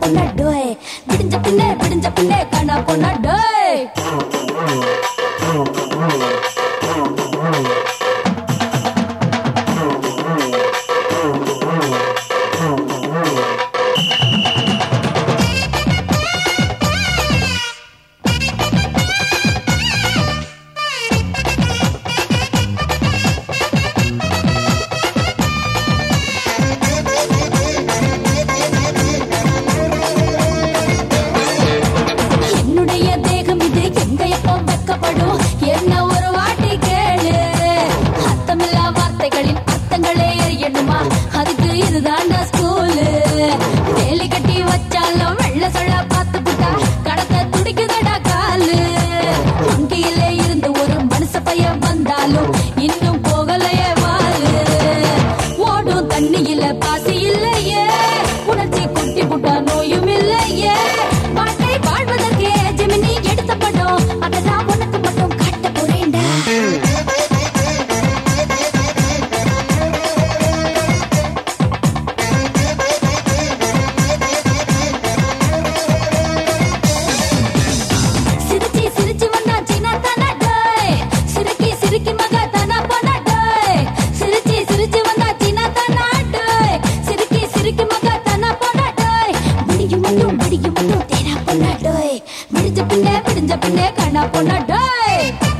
பொண்ணா டோய் விடிஞ்ச பின்னே காணா பொண்ணா டோய் என்ன ஒரு வாட்டி கேளு அர்த்தமில்லா வார்த்தைகளின் அர்த்தங்களே எரியணுமா அதுக்கு இதுதான் ஸ்கூலு வேலி கட்டி வச்சாலும் வெள்ள சொல்ல பார்த்து புட்டா கடத்த துடிக்குதடா காலு வங்கியிலே இருந்து ஒரு மனுஷ பையன் வந்தாலும் இன்னும் போகலையே வாழு ஓடும் தண்ணியில பாசி இல்லையே உணர்ச்சி குட்டி புட்டா நோயும் இல்லையே வாழ்க்கை வாழ்வதற்கே ஜெமினி எடுத்த படம் அதெல்லாம் விடிஞ்ச பின்னே காணா பொண்ணா டோய்